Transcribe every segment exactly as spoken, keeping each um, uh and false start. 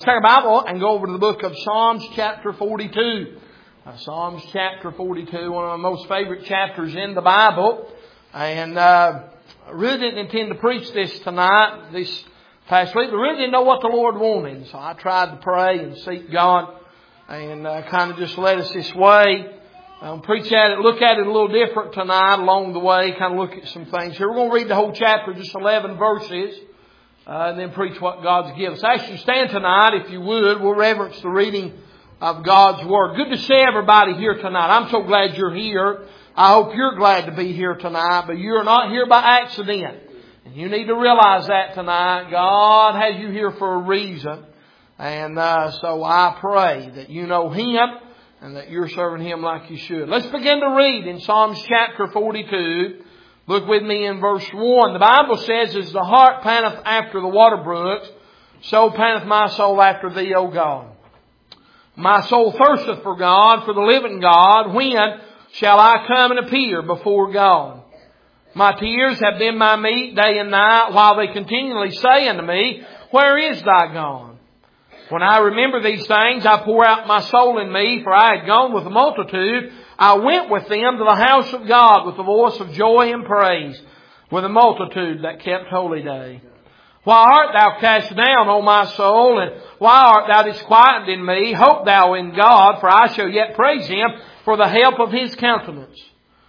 take a Bible and go over to the book of Psalms chapter forty-two. Uh, Psalms chapter forty-two, one of my most favorite chapters in the Bible. And uh, I really didn't intend to preach this tonight, this past week, but really didn't know what the Lord wanted. So I tried to pray and seek God and uh, kind of just led us this way. I'll preach at it, look at it a little different tonight along the way, kind of look at some things here. We're going to read the whole chapter, just eleven verses. Uh, and then preach what God's given us. I ask you to stand tonight, if you would. We'll reverence the reading of God's Word. Good to see everybody here tonight. I'm so glad you're here. I hope you're glad to be here tonight. But you're not here by accident. And you need to realize that tonight. God has you here for a reason. And uh, so I pray that you know Him and that you're serving Him like you should. Let's begin to read in Psalms chapter forty-two. Look with me in verse one. The Bible says, as the hart panteth after the water brooks, so panteth my soul after Thee, O God. My soul thirsteth for God, for the living God. When shall I come and appear before God? My tears have been my meat day and night, while they continually say unto me, where is Thy God? When I remember these things, I pour out my soul in me, for I had gone with the multitude. I went with them to the house of God with the voice of joy and praise, with a multitude that kept holy day. Why art thou cast down, O my soul, and why art thou disquieted in me? Hope thou in God, for I shall yet praise Him for the help of His countenance.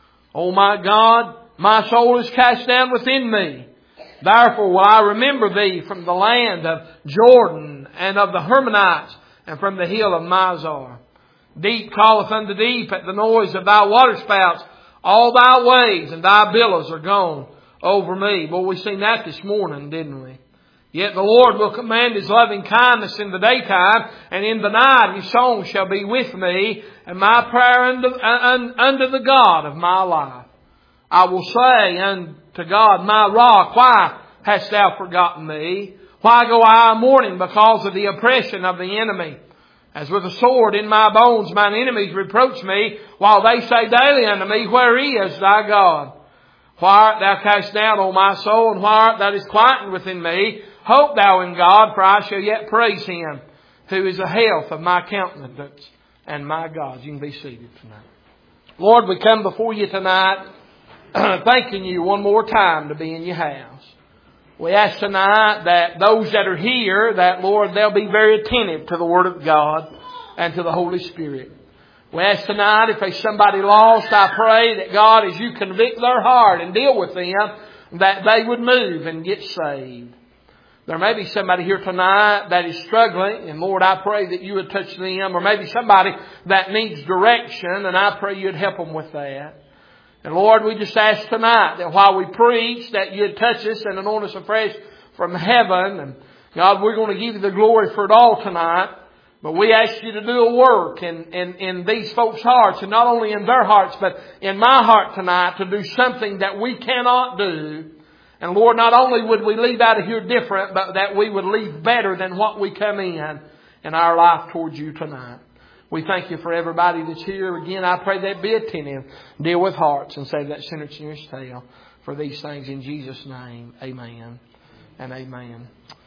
O my God, my soul is cast down within me. Therefore will I remember Thee from the land of Jordan and of the Hermonites and from the hill of Mizar. Deep calleth unto deep at the noise of Thy waterspouts. All Thy waves and Thy billows are gone over me. Well, we seen that this morning, didn't we? Yet the Lord will command His loving kindness in the daytime, and in the night His song shall be with me, and my prayer unto, uh, unto the God of my life. I will say unto God, my rock, why hast Thou forgotten me? Why go I mourning because of the oppression of the enemy? As with a sword in my bones, mine enemies reproach me, while they say daily unto me, where is Thy God? Why art Thou cast down, O my soul, and why art Thou disquieted within me? Hope Thou in God, for I shall yet praise Him, who is the health of my countenance and my God. You can be seated tonight. Lord, we come before You tonight, thanking You one more time to be in Your house. We ask tonight that those that are here, that, Lord, they'll be very attentive to the Word of God and to the Holy Spirit. We ask tonight, if there's somebody lost, I pray that, God, as You convict their heart and deal with them, that they would move and get saved. There may be somebody here tonight that is struggling, and Lord, I pray that You would touch them. Or maybe somebody that needs direction, and I pray You'd help them with that. And Lord, we just ask tonight that while we preach, that You'd touch us and anoint us afresh from heaven. And God, we're going to give You the glory for it all tonight. But we ask You to do a work in, in, in these folks' hearts, and not only in their hearts, but in my heart tonight, to do something that we cannot do. And Lord, not only would we leave out of here different, but that we would leave better than what we come in in our life towards You tonight. We thank You for everybody that's here. Again, I pray they'd be attentive, deal with hearts, and save that sinner sinner's tale. For these things in Jesus' name, amen and amen.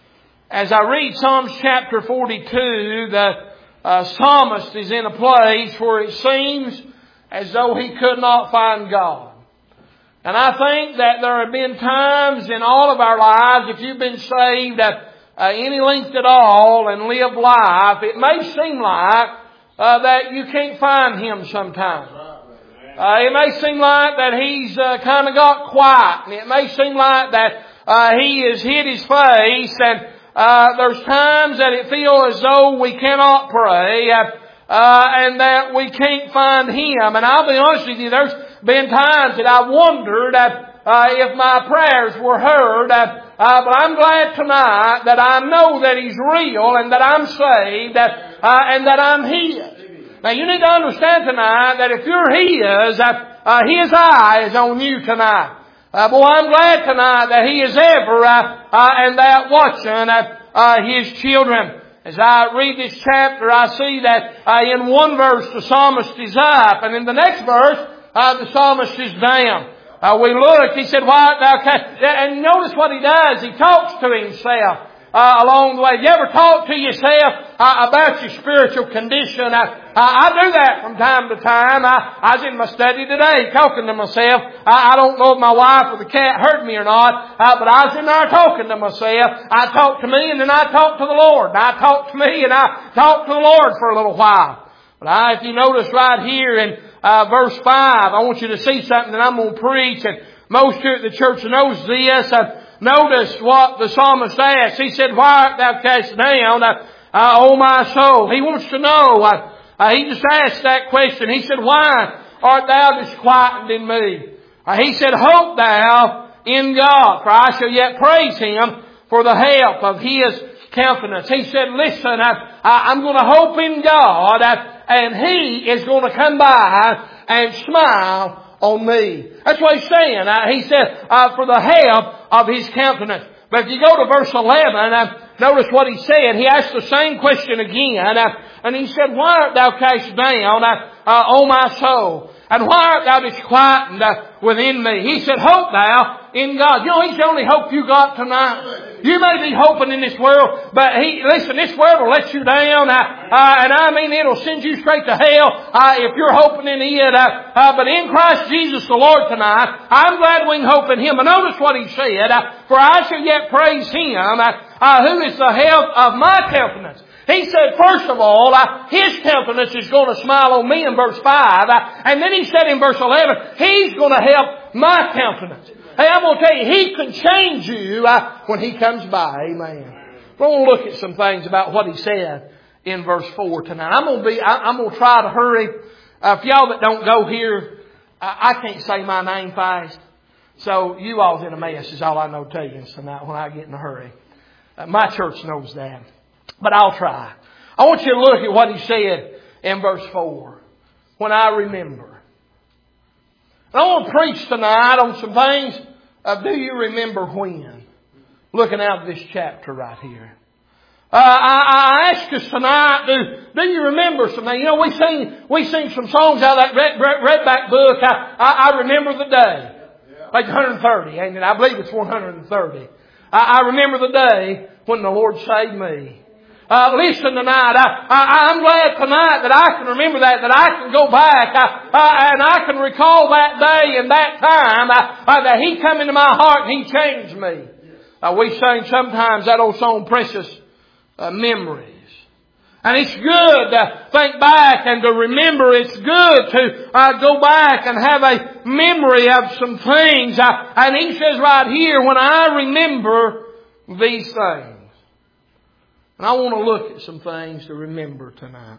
As I read Psalms chapter forty-two, the uh, psalmist is in a place where it seems as though he could not find God. And I think that there have been times in all of our lives, if you've been saved at uh, any length at all and lived life, it may seem like Uh, that you can't find Him sometimes. Uh, it may seem like that He's uh, kind of got quiet. And it may seem like that uh, He has hid His face. And uh, there's times that it feels as though we cannot pray. Uh, uh, and that we can't find Him. And I'll be honest with you, there's been times that I've wondered uh, uh, if my prayers were heard. Uh, Uh, but I'm glad tonight that I know that He's real and that I'm saved uh, uh, and that I'm His. Now you need to understand tonight that if you're His, uh, uh, His eye is on you tonight. Uh, boy, I'm glad tonight that He is ever uh, uh, and that watching uh, uh, His children. As I read this chapter, I see that uh, in one verse the psalmist is up, and in the next verse uh, the psalmist is down. Uh, we looked, he said, why art thou cast? And notice what he does. He talks to himself. uh, along the way? Have you ever talked to yourself uh, about your spiritual condition? I, I, I do that from time to time. I, I was in my study today talking to myself. I, I don't know if my wife or the cat heard me or not, uh, but I was in there talking to myself. I talked to me and then I talked to the Lord. And I talked to me and I talked to the Lord for a little while. But I, if you notice right here in uh, verse five, I want you to see something that I'm going to preach, and most here at the church knows this. Uh, notice what the psalmist asked. He said, "Why art thou cast down, uh, uh, O my soul?" He wants to know. Uh, uh, he just asked that question. He said, "Why art thou disquieted in me?" Uh, he said, "Hope thou in God, for I shall yet praise Him for the help of His countenance." He said, "Listen, I, I, I'm going to hope in God, uh, and He is going to come by and smile on me." That's what he's saying. Uh, he said, uh, for the help of His countenance. But if you go to verse eleven, uh, notice what he said. He asked the same question again. Uh, and he said, "Why art thou cast down, uh, uh, O my soul? And why art thou disquieted uh, within me?" He said, "Hope thou in God." You know, He's the only hope you got tonight. You may be hoping in this world, but he, listen, this world will let you down, uh, uh, and I mean, it'll send you straight to hell, uh, if you're hoping in it, uh, uh, but in Christ Jesus the Lord tonight, I'm glad we can hope in Him. And notice what He said, uh, "For I shall yet praise Him, uh, uh, who is the help of my countenance." He said, first of all, uh, His countenance is going to smile on me in verse five, uh, and then He said in verse eleven, He's going to help my countenance. Hey, I'm going to tell you, He can change you uh, when He comes by. Amen. We're going to look at some things about what He said in verse four tonight. I'm going to be, I, I'm going to try to hurry. Uh, for y'all that don't go here, uh, I can't say my name fast. So you all's in a mess is all I know to tell you tonight when I get in a hurry. Uh, my church knows that. But I'll try. I want you to look at what He said in verse four. When I remember. And I want to preach tonight on some things of, do you remember when? Looking out of this chapter right here. Uh, I, I ask us tonight, do, do you remember something? You know, we sing, we sing some songs out of that red, red, Redback book. I, I, I remember the day. Like one hundred thirty, ain't it? I believe it's one hundred thirty. I, I remember the day when the Lord saved me. Uh, listen tonight, I, I, I'm glad tonight that I can remember that, that I can go back, uh, uh, and I can recall that day and that time, uh, uh, that He come into my heart and He changed me. Uh, we sing sometimes that old song, Precious uh, Memories. And it's good to think back and to remember. It's good to uh, go back and have a memory of some things. Uh, and He says right here, when I remember these things. And I want to look at some things to remember tonight.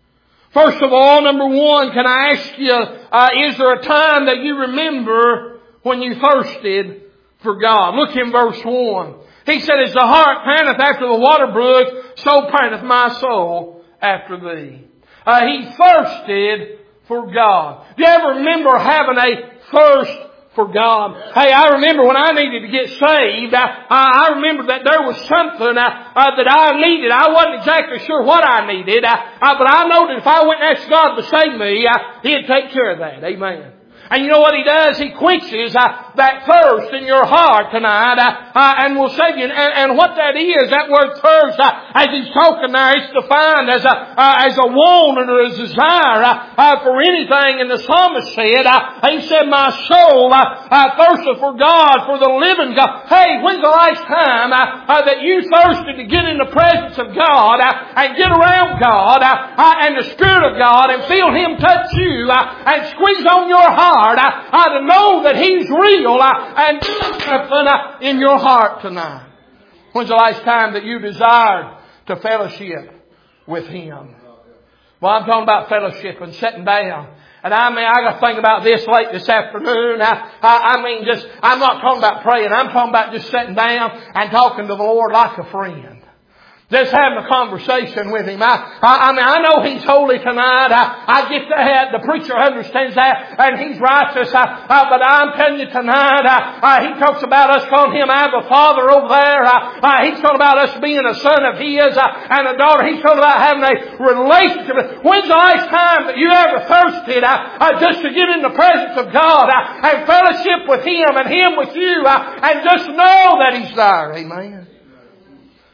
First of all, number one, can I ask you, uh, is there a time that you remember when you thirsted for God? Look in verse one. He said, "As the hart panteth after the water brook, so panteth my soul after Thee." Uh, he thirsted for God. Do you ever remember having a thirst for God? Hey, I remember when I needed to get saved, I, I remember that there was something uh, uh, that I needed. I wasn't exactly sure what I needed, uh, uh, but I know that if I went and asked God to save me, uh, He'd take care of that. Amen. And you know what He does? He quenches uh, that thirst in your heart tonight, uh, uh, and will save you. And, and what that is, that word thirst, uh, as He's talking there, it's defined as a uh, as a want or a desire uh, uh, for anything. And the psalmist said, uh, he said, "My soul uh, uh, thirsteth for God, for the living God." Hey, when's the last time uh, uh, that you thirsted to get in the presence of God uh, and get around God uh, uh, and the Spirit of God and feel Him touch you uh, and squeeze on your heart? Uh, uh, to know that He's real uh, and do something uh, in your heart tonight. When's the last time that you desired to fellowship with Him? Well, I'm talking about fellowship and sitting down. And I mean, I got to think about this late this afternoon. I, I, I mean, just, I'm not talking about praying. I'm talking about just sitting down and talking to the Lord like a friend. Just having a conversation with Him. I, I, I mean, I know He's holy tonight. I, I get that. The preacher understands that. And He's righteous. I, I, but I'm telling you tonight, I, I, He talks about us calling Him Abba Father over there. I, I, he's talking about us being a son of His uh, and a daughter. He's talking about having a relationship. When's the last time that you ever thirsted uh, uh, just to get in the presence of God uh, and fellowship with Him and Him with you uh, and just know that He's there? Amen.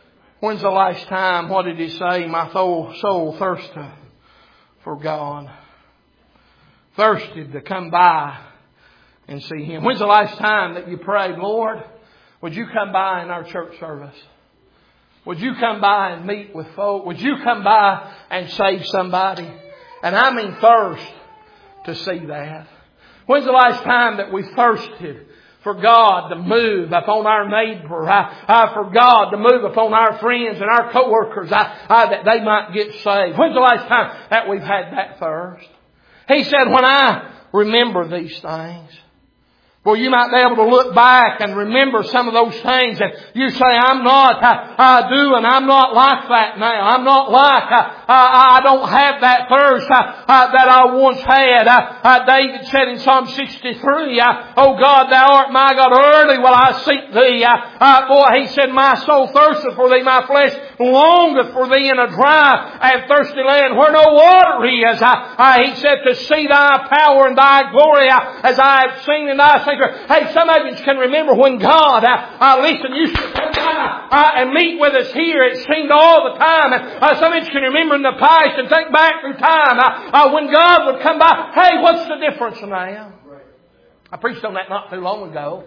When's the last time, what did He say? My soul, soul thirsteth for God. Thirsted to come by and see Him. When's the last time that you prayed, Lord, would You come by in our church service? Would You come by and meet with folk? Would You come by and save somebody? And I mean thirst to see that. When's the last time that we thirsted for God to move upon our neighbor, uh, uh, for God to move upon our friends and our co-workers, uh, uh, that they might get saved? When's the last time that we've had that thirst? He said, when I remember these things. Well, you might be able to look back and remember some of those things, and you say, I'm not uh, uh, doing, I'm not like that now. I'm not like, uh, uh, I don't have that thirst uh, uh, that I once had. Uh, uh, David said in Psalm sixty-three, uh, Oh God, Thou art my God, early will I seek Thee. Uh, uh, boy, he said, my soul thirsteth for Thee, my flesh longeth for Thee in a dry and thirsty land where no water is. Uh, uh, he said, to see Thy power and Thy glory uh, as I have seen in Thy sanctuary. Hey, some of you can remember when God, uh, uh, listen, used to come by uh, and meet with us here. It seemed all the time. And uh, some of you can remember in the past and think back through time uh, uh, when God would come by. Hey, what's the difference now? I preached on that not too long ago.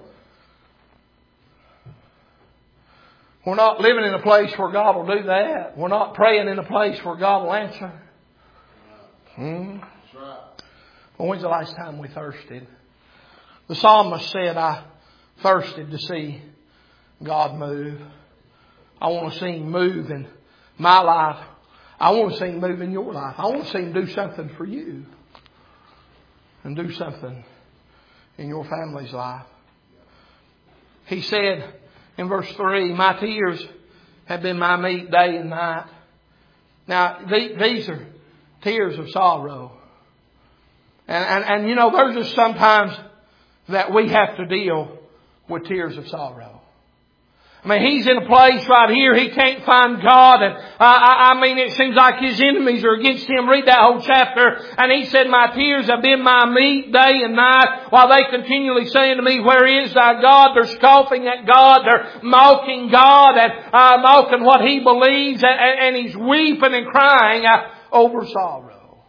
We're not living in a place where God will do that. We're not praying in a place where God will answer. Hmm? Well, when's the last time we thirsted? The psalmist said, I thirsted to see God move. I want to see Him move in my life. I want to see Him move in your life. I want to see Him do something for you. And do something in your family's life. He said in verse three, my tears have been my meat day and night. Now, these are tears of sorrow. And, and, and you know, there's just sometimes that we have to deal with tears of sorrow. I mean, he's in a place right here, he can't find God. And uh, I, I mean, it seems like his enemies are against him. Read that whole chapter. And he said, my tears have been my meat day and night, while they continually saying to me, where is thy God? They're scoffing at God. They're mocking God and uh, mocking what He believes. And, and, and he's weeping and crying uh, over sorrow.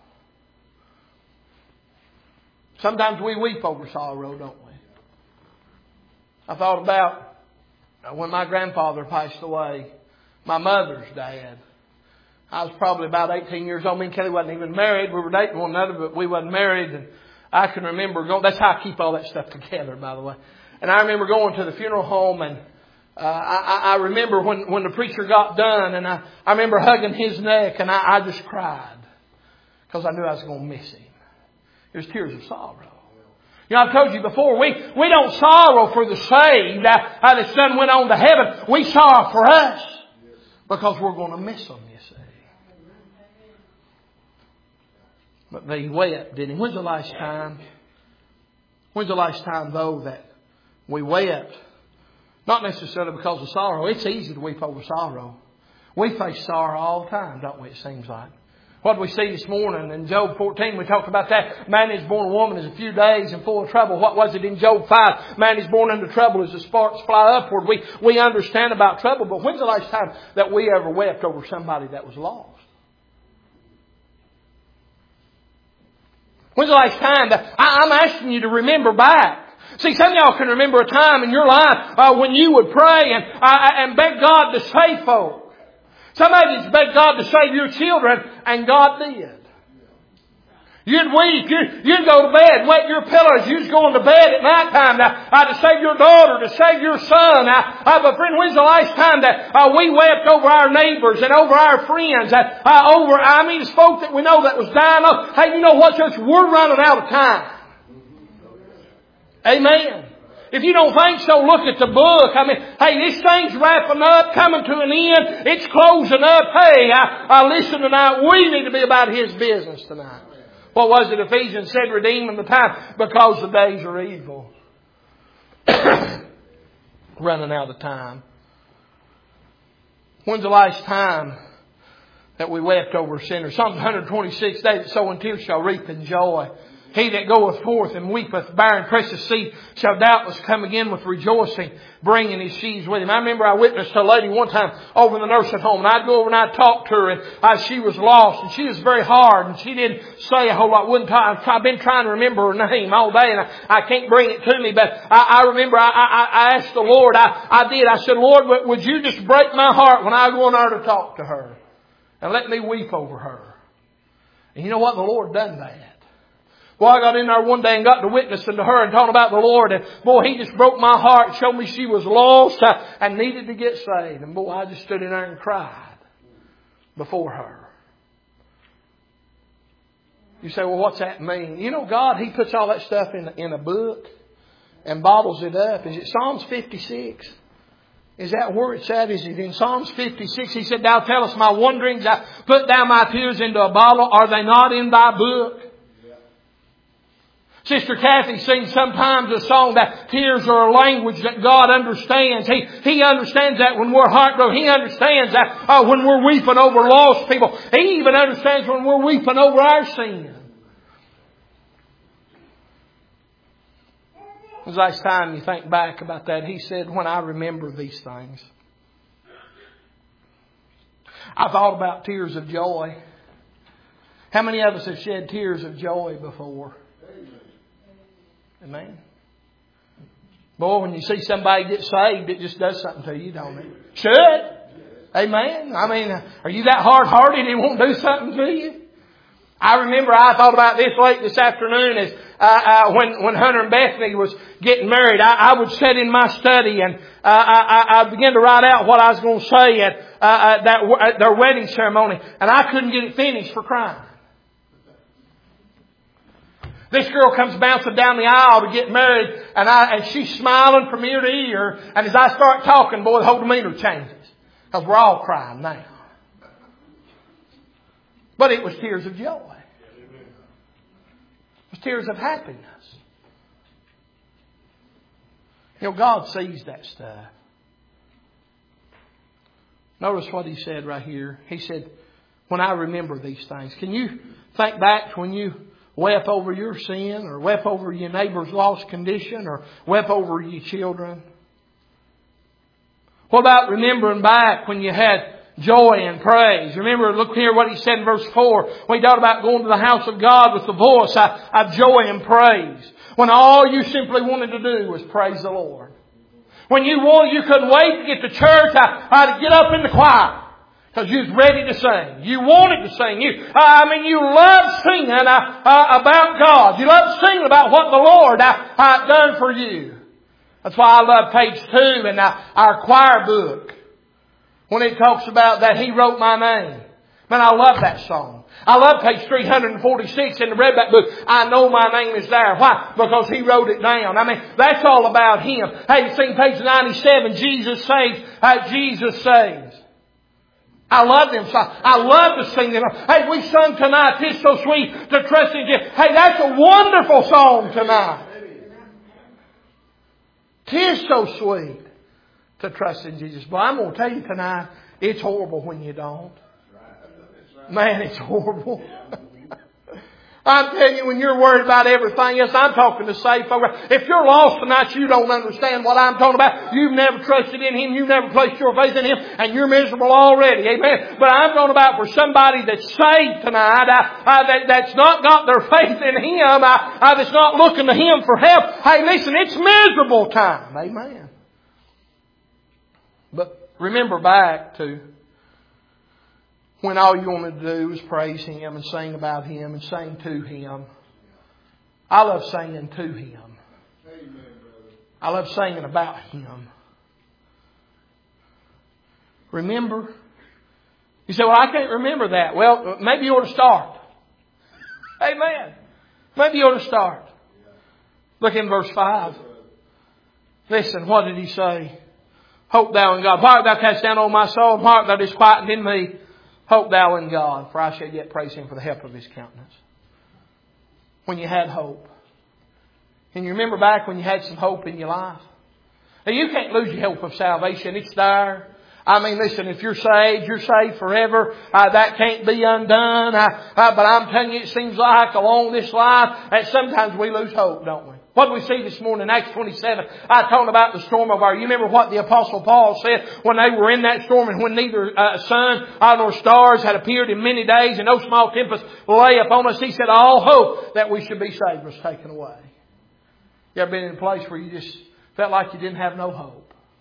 Sometimes we weep over sorrow, don't we? I thought about when my grandfather passed away, my mother's dad. I was probably about eighteen years old. Me and Kelly wasn't even married. We were dating one another, but we wasn't married. And I can remember going, that's how I keep all that stuff together, by the way. And I remember going to the funeral home, and uh, I, I remember when, when the preacher got done, and I, I remember hugging his neck, and I, I just cried because I knew I was going to miss him. It was tears of sorrow. You know, I've told you before, we, we don't sorrow for the saved uh, that son went on to heaven. We sorrow for us because we're going to miss them, you see. But they wept, didn't he? When's the last time? When's the last time, though, that we wept? Not necessarily because of sorrow. It's easy to weep over sorrow. We face sorrow all the time, don't we, it seems like. What did we see this morning in Job fourteen? We talked about that. Man is born a woman is a few days and full of trouble. What was it in Job five? Man is born into trouble as the sparks fly upward. We, we understand about trouble, but when's the last time that we ever wept over somebody that was lost? When's the last time that I, I'm asking you to remember back? See, some of y'all can remember a time in your life uh, when you would pray and, uh, and beg God to save folk. Some of you begged God to save your children, and God did. You'd weep. You'd, you'd go to bed, wet your pillows. You'd going to bed at night time uh, uh, to save your daughter, to save your son. Uh, uh, but friend, when's the last time that uh, we wept over our neighbors and over our friends? Uh, uh, over, I mean, it's folk that we know that was dying. Oh, hey, you know what, church? We're running out of time. Amen. If you don't think so, look at the book. I mean, hey, this thing's wrapping up, coming to an end. It's closing up. Hey, I, I listen tonight. We need to be about His business tonight. What was it Ephesians said? Redeeming the time because the days are evil. Running out of time. When's the last time that we wept over sinners? Psalm one twenty-six, they that sow in tears shall reap in joy. He that goeth forth and weepeth, bearing precious seed, shall doubtless come again with rejoicing, bringing his sheaves with him. I remember I witnessed a lady one time over in the nursing home, and I'd go over and I'd talk to her, and uh, she was lost, and she was very hard, and she didn't say a whole lot. Wouldn't talk. I've been trying to remember her name all day, and I, I can't bring it to me, but I, I remember I, I, I asked the Lord, I, I did, I said, Lord, would you just break my heart when I go in there to talk to her, and let me weep over her. And you know what? The Lord done that. Boy, I got in there one day and got to witnessing to her and talking about the Lord. And boy, He just broke my heart, showed me she was lost and needed to get saved. And boy, I just stood in there and cried before her. You say, well, what's that mean? You know, God, He puts all that stuff in, in a book and bottles it up. Is it Psalms fifty-six? Is that where it's at? Is it in Psalms fifty-six? He said, Thou tellest my wanderings. I put down my tears into a bottle. Are they not in Thy book? Sister Kathy sings sometimes a song that tears are a language that God understands. He, he understands that when we're heartbroken. He understands that uh, when we're weeping over lost people. He even understands when we're weeping over our sin. The last time you think back about that, He said, when I remember these things. I thought about tears of joy. How many of us have shed tears of joy before? Amen. Boy, when you see somebody get saved, it just does something to you, don't it? Should. Amen. I mean, are you that hard-hearted it won't do something to you? I remember I thought about this late this afternoon as uh, uh, when when Hunter and Bethany was getting married. I, I would sit in my study and uh, I, I began to write out what I was going to say at, uh, at, that, at their wedding ceremony, and I couldn't get it finished for crying. This girl comes bouncing down the aisle to get married, and I and she's smiling from ear to ear. And as I start talking, boy, the whole demeanor changes. Because we're all crying now. But it was tears of joy. It was tears of happiness. You know, God sees that stuff. Notice what He said right here. He said, when I remember these things. Can you think back to when you wept over your sin, or wept over your neighbor's lost condition, or wept over your children? What about remembering back when you had joy and praise? Remember, look here what He said in verse four. When He talked about going to the house of God with the voice of joy and praise. When all you simply wanted to do was praise the Lord. When you wanted, you couldn't wait to get to church, I, I to get up in the choir. Because you was ready to sing. You wanted to sing. You, uh, I mean, you loved singing uh, uh, about God. You loved singing about what the Lord uh, uh, done for you. That's why I love page two in uh, our choir book. When it talks about that He wrote my name. Man, I love that song. I love page three forty-six in the Redback book. I know my name is there. Why? Because He wrote it down. I mean, that's all about Him. Hey, you sing page ninety-seven, Jesus saves. Uh, Jesus saves. I love them songs. I love to sing them. Hey, we sung tonight, "'Tis so sweet to trust in Jesus." Hey, that's a wonderful song tonight. "'Tis so sweet to trust in Jesus." But I'm going to tell you tonight, it's horrible when you don't. Man, it's horrible. I'm telling you, when you're worried about everything else, I'm talking to saved folk. If you're lost tonight, you don't understand what I'm talking about. You've never trusted in Him. You've never placed your faith in Him. And you're miserable already. Amen. But I'm talking about for somebody that's saved tonight, uh, uh, that, that's not got their faith in Him, uh, uh, that's not looking to Him for help. Hey, listen, it's miserable time. Amen. But remember back to when all you wanted to do was praise Him and sing about Him and sing to Him. I love singing to Him. Amen, I love singing about Him. Remember? You say, well, I can't remember that. Well, maybe you ought to start. Amen. Maybe you ought to start. Look in verse five. Listen, what did He say? Hope thou in God. Why art thou cast down, O my soul? Why art thou disquieted in me? Hope thou in God, for I shall yet praise Him for the help of His countenance. When you had hope. Can you remember back when you had some hope in your life? Now, you can't lose your hope of salvation. It's there. I mean, listen, if you're saved, you're saved forever. Uh, that can't be undone. Uh, uh, but I'm telling you, it seems like along this life that sometimes we lose hope, don't we? What do we see this morning in Acts twenty-seven? I talked about the storm of our... You remember what the Apostle Paul said when they were in that storm and when neither uh, sun nor stars had appeared in many days and no small tempest lay upon us. He said, all hope that we should be saved was taken away. You ever been in a place where you just felt like you didn't have no hope?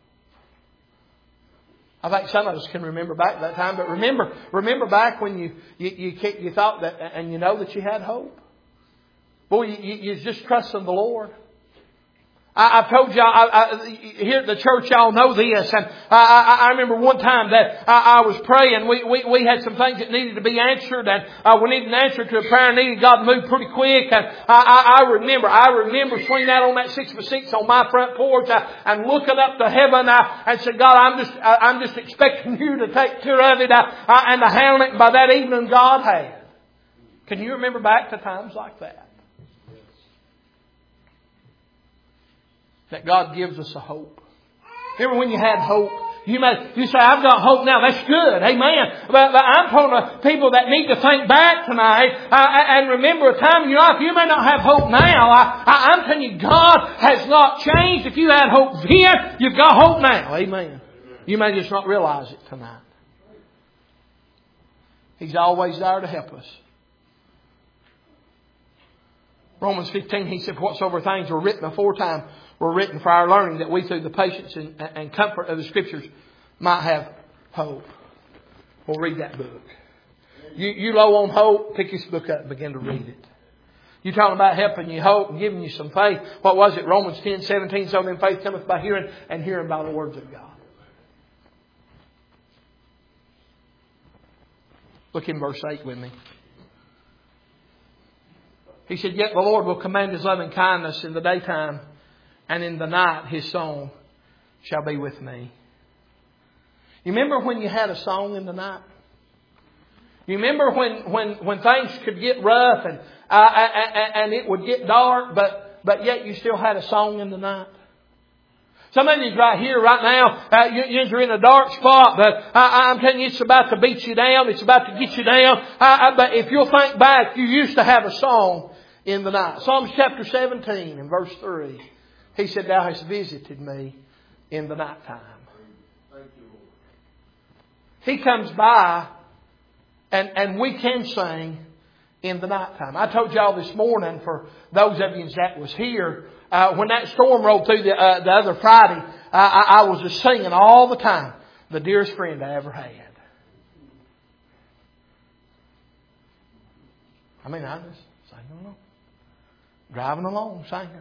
I think some of us can remember back that time, but remember, remember back when you you you, you thought that, and you know that you had hope. Boy, you, you, you just trusting the Lord. I, I've told y'all, I, I, here at the church, y'all know this. And I, I, I remember one time that I, I was praying. We, we, we had some things that needed to be answered. And uh, we needed an answer to a prayer. I needed God to move pretty quick. And I, I, I remember, I remember swinging out on that six by six on my front porch uh, and looking up to heaven uh, and said, God, I'm just, uh, I'm just expecting you to take care of it uh, uh, and to handle it. And by that evening, God had. Can you remember back to times like that? That God gives us a hope. Remember when you had hope? You may, you say, I've got hope now. That's good. Amen. But, but I'm talking to people that need to think back tonight uh, and remember a time in your life. You may not have hope now. I, I, I'm telling you, God has not changed. If you had hope then, you've got hope now. Amen. You may just not realize it tonight. He's always there to help us. Romans fifteen, he said, whatsoever things were written aforetime were written for our learning, that we through the patience and, and comfort of the Scriptures might have hope. We'll read that book. You, you low on hope, pick this book up and begin to read it. You talking about helping you hope and giving you some faith. What was it? Romans ten, seventeen, so then faith cometh by hearing, and hearing by the words of God. Look in verse eight with me. He said, yet the Lord will command His loving kindness in the daytime, and in the night His song shall be with me. You remember when you had a song in the night? You remember when, when, when things could get rough and, uh, and it would get dark, but, but yet you still had a song in the night? Some of you right here, right now, uh, you're in a dark spot, but I, I'm telling you, it's about to beat you down. It's about to get you down. Uh, uh, but if you'll think back, you used to have a song in the night. Psalms chapter seventeen and verse three. He said, thou hast visited me in the nighttime. He comes by and, and we can sing in the nighttime. I told y'all this morning, for those of you that was here, uh, when that storm rolled through the, uh, the other Friday, uh, I, I was just singing all the time, the dearest friend I ever had. I mean, I just sang along. Driving along, singing.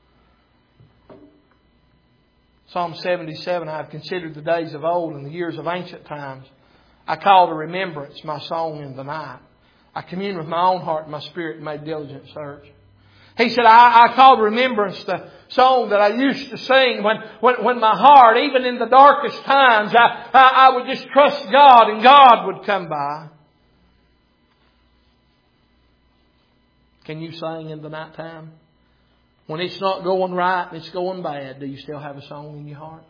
Psalm seventy-seven, I have considered the days of old and the years of ancient times. I call to remembrance my song in the night. I commune with my own heart and my spirit and made diligent search. He said, I, I call to remembrance the song that I used to sing when, when, when my heart, even in the darkest times, I, I, I would just trust God and God would come by. Can you sing in the nighttime? When it's not going right and it's going bad, do you still have a song in your heart?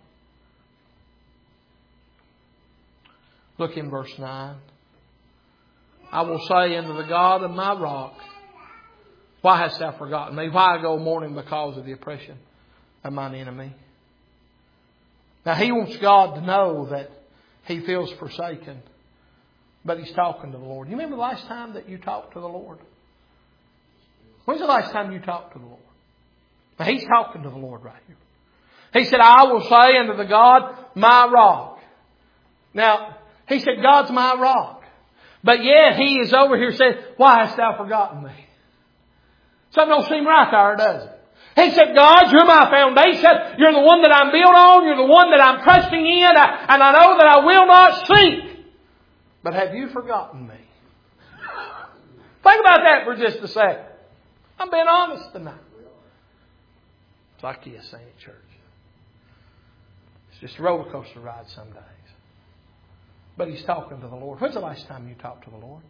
Look in verse nine. I will say unto the God of my rock, why hast thou forgotten me? Why I go mourning because of the oppression of mine enemy? Now He wants God to know that He feels forsaken. But He's talking to the Lord. You remember the last time that you talked to the Lord? When's the last time you talked to the Lord? Now He's talking to the Lord right here. He said, I will say unto the God, my rock. Now, He said, God's my rock. But yet He is over here saying, why hast thou forgotten me? Something don't seem right there, does it? He said, God, you're my foundation. You're the one that I'm built on. You're the one that I'm trusting in. And I know that I will not sink. But have you forgotten me? Think about that for just a second. I'm being honest tonight. It's like you saying at church. It's just a roller coaster ride some days. But He's talking to the Lord. When's the last time you talked to the Lord?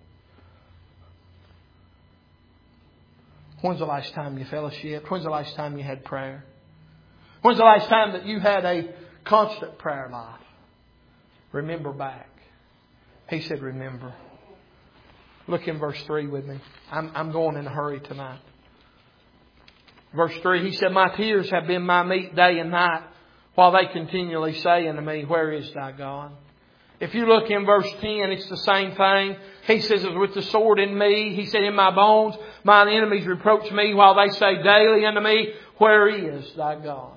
When's the last time you fellowshiped? When's the last time you had prayer? When's the last time that you had a constant prayer life? Remember back. He said, remember. Look in verse three with me. I'm, I'm going in a hurry tonight. Verse three, He said, my tears have been my meat day and night, while they continually say unto me, where is thy God? If you look in verse ten, it's the same thing. He says, with the sword in me, He said, in my bones, mine enemies reproach me, while they say daily unto me, where is thy God?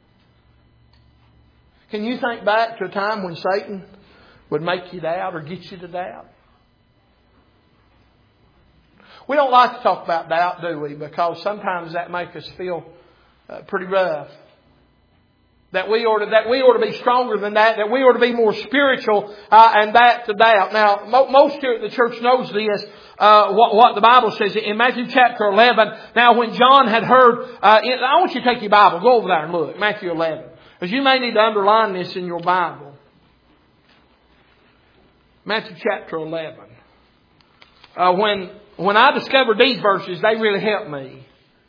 Can you think back to a time when Satan would make you doubt or get you to doubt? We don't like to talk about doubt, do we? Because sometimes that makes us feel uh, pretty rough. That we ought to, that we ought to be stronger than that. That we ought to be more spiritual, uh, and that to doubt. Now, mo- most here at the church knows this. Uh, what, what the Bible says in Matthew chapter eleven. Now, when John had heard, uh, in, I want you to take your Bible, go over there and look. Matthew eleven, because you may need to underline this in your Bible. Matthew chapter eleven. Uh, when when I discovered these verses, they really helped me.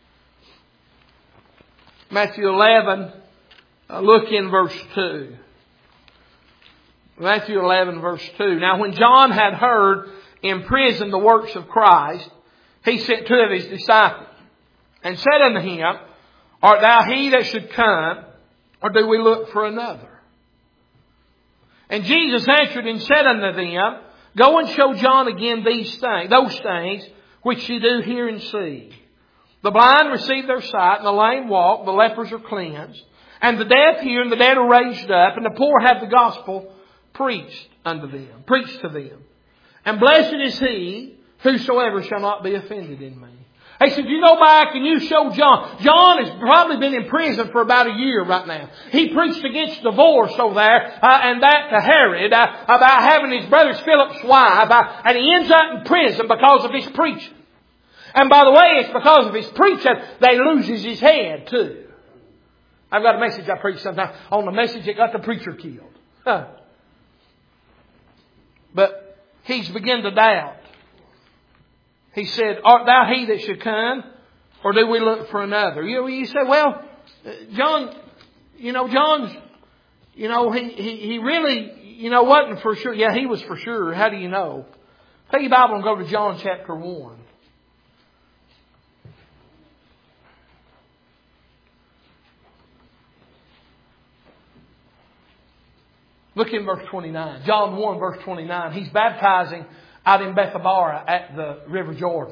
Matthew eleven. Uh, look in verse two. Matthew eleven verse two. Now when John had heard in prison the works of Christ, he sent two of his disciples and said unto him, art thou he that should come, or do we look for another? And Jesus answered and said unto them, go and show John again these things, those things which you do hear and see. The blind receive their sight, and the lame walk, the lepers are cleansed, and the deaf hear, and the dead are raised up, and the poor have the gospel preached unto them, preached to them. And blessed is he whosoever shall not be offended in me. He said, you go back and you show John. John has probably been in prison for about a year right now. He preached against divorce over there, uh, and that to Herod, uh, about having his brother Philip's wife, uh, and he ends up in prison because of his preaching. And by the way, it's because of his preaching that he loses his head too. I've got a message I preach sometimes on the message that got the preacher killed. Huh. But he's begun to doubt. He said, art thou he that should come, or do we look for another? You know, you say, well, John, you know, John's, you know, he, he, he really, you know, wasn't for sure. Yeah, he was for sure. How do you know? Take your Bible and go to John chapter one. Look in verse twenty-nine. John one verse twenty-nine. He's baptizing out in Bethabara at the River Jordan.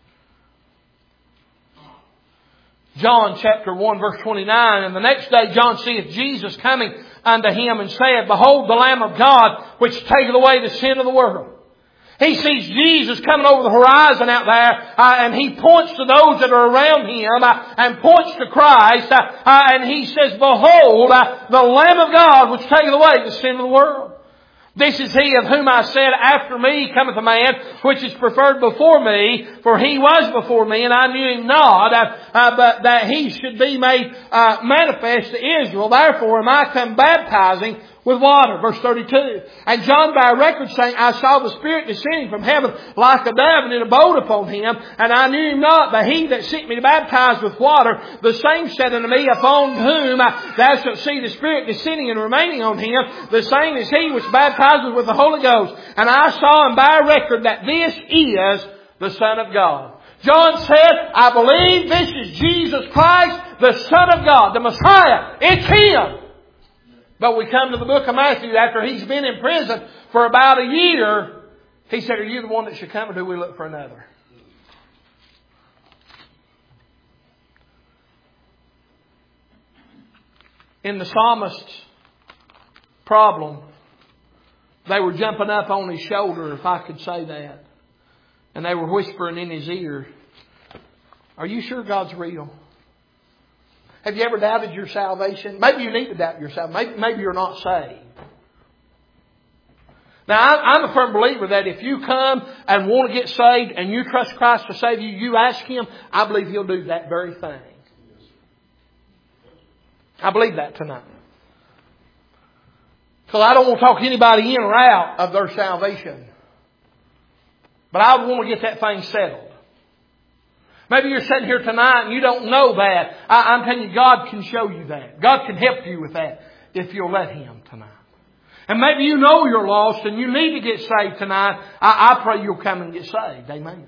John chapter one verse twenty-nine. And the next day John seeth Jesus coming unto him and saith, behold the Lamb of God which taketh away the sin of the world. He sees Jesus coming over the horizon out there, uh, and he points to those that are around him, uh, and points to Christ, uh, uh, and he says, behold, uh, the Lamb of God which taketh away the sin of the world. This is he of whom I said, after me cometh a man which is preferred before me, for he was before me, and I knew him not, uh, uh, but that he should be made uh, manifest to Israel. Therefore am I come baptizing with water. Verse thirty-two. And John bare record saying, I saw the Spirit descending from heaven like a dove, and it abode upon him. And I knew him not, but he that sent me to baptize with water, the same said unto me, upon whom thou shalt see the Spirit descending and remaining on him, the same is he which baptizes with the Holy Ghost. And I saw and bare record that this is the Son of God. John said, I believe this is Jesus Christ, the Son of God, the Messiah. It's Him. But we come to the book of Matthew after he's been in prison for about a year. He said, are you the one that should come, or do we look for another? In the psalmist's problem, they were jumping up on his shoulder, if I could say that. And they were whispering in his ear, are you sure God's real? Have you ever doubted your salvation? Maybe you need to doubt your salvation. Maybe, maybe you're not saved. Now, I'm a firm believer that if you come and want to get saved and you trust Christ to save you, you ask Him, I believe He'll do that very thing. I believe that tonight. Because I don't want to talk anybody in or out of their salvation. But I want to get that thing settled. Maybe you're sitting here tonight and you don't know that. I, I'm telling you, God can show you that. God can help you with that if you'll let Him tonight. And maybe you know you're lost and you need to get saved tonight. I, I pray you'll come and get saved. Amen.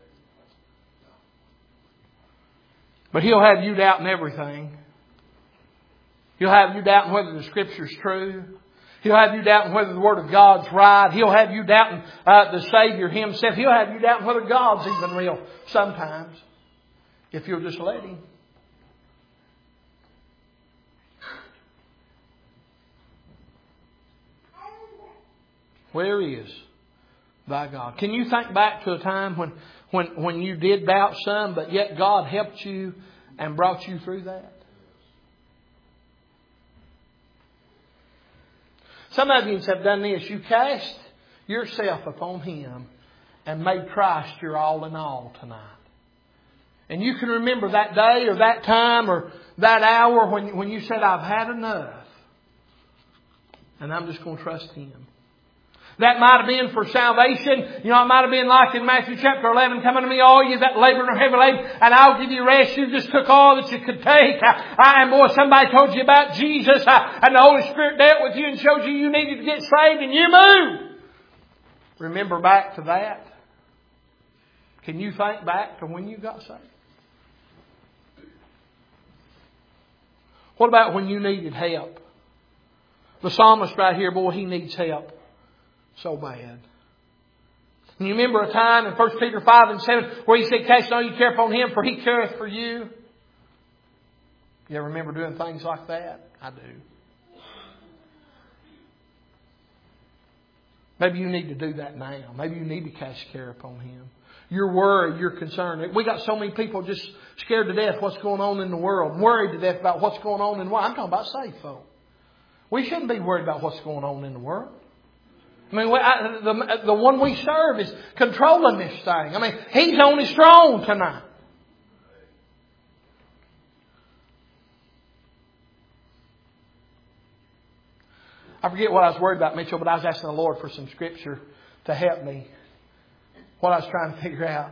But He'll have you doubting everything. He'll have you doubting whether the Scripture's true. He'll have you doubting whether the Word of God's right. He'll have you doubting uh, the Savior Himself. He'll have you doubting whether God's even real sometimes. If you'll just let Him. Where is thy God? Can you think back to a time when, when, when you did doubt some, but yet God helped you and brought you through that? Some of you have done this. You cast yourself upon Him and made Christ your all in all tonight. And you can remember that day or that time or that hour when, when you said, I've had enough. And I'm just going to trust Him. That might have been for salvation. You know, it might have been like in Matthew chapter eleven, come unto me all you that labor and are heavy laden, and I'll give you rest. You just took all that you could take. I, I, and boy, somebody told you about Jesus, I, and the Holy Spirit dealt with you and showed you you needed to get saved, and you moved. Remember back to that? Can you think back to when you got saved? What about when you needed help? The psalmist right here, boy, he needs help. So bad. And you remember a time in First Peter five and seven where he said, cast all your care upon Him, for He careth for you. You ever remember doing things like that? I do. Maybe you need to do that now. Maybe you need to cast care upon Him. You're worried, you're concerned. We got so many people just scared to death what's going on in the world, worried to death about what's going on in the world. I'm talking about saved folk. We shouldn't be worried about what's going on in the world. I mean, I, the, the one we serve is controlling this thing. I mean, He's on His throne tonight. I forget what I was worried about, Mitchell, but I was asking the Lord for some Scripture to help me. What I was trying to figure out.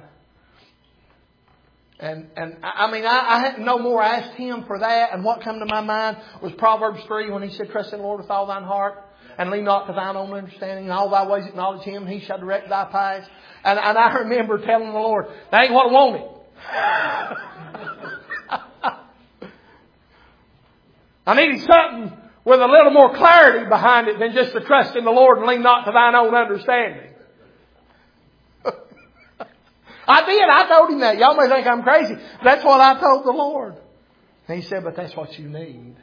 And, and I mean, I, I hadn't no more asked Him for that. And what came to my mind was Proverbs three when He said, trust in the Lord with all thine heart. And lean not to thine own understanding. In all thy ways acknowledge Him, and He shall direct thy paths. And, and I remember telling the Lord, that ain't what I wanted. I needed something with a little more clarity behind it than just to trust in the Lord and lean not to thine own understanding. I did. I told Him that. Y'all may think I'm crazy. That's what I told the Lord. And He said, but that's what you need.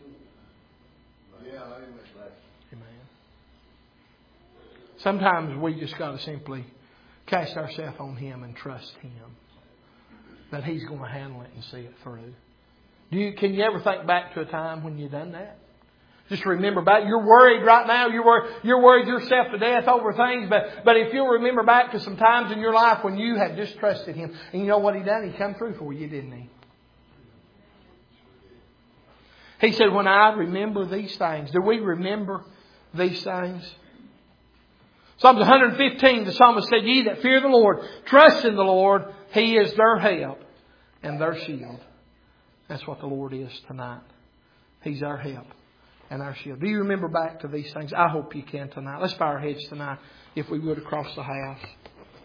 Sometimes we just got to simply cast ourselves on Him and trust Him that He's going to handle it and see it through. Do you, can you ever think back to a time when you done that? Just remember back. You're worried right now. You're worried, you're worried yourself to death over things. But, but if you'll remember back to some times in your life when you had just trusted Him. And you know what He done? He come through for you, didn't He? He said, when I remember these things. Do we remember these things? Psalms one fifteen, the psalmist said, ye that fear the Lord, trust in the Lord. He is their help and their shield. That's what the Lord is tonight. He's our help and our shield. Do you remember back to these things? I hope you can tonight. Let's bow our heads tonight, if we would, across the house.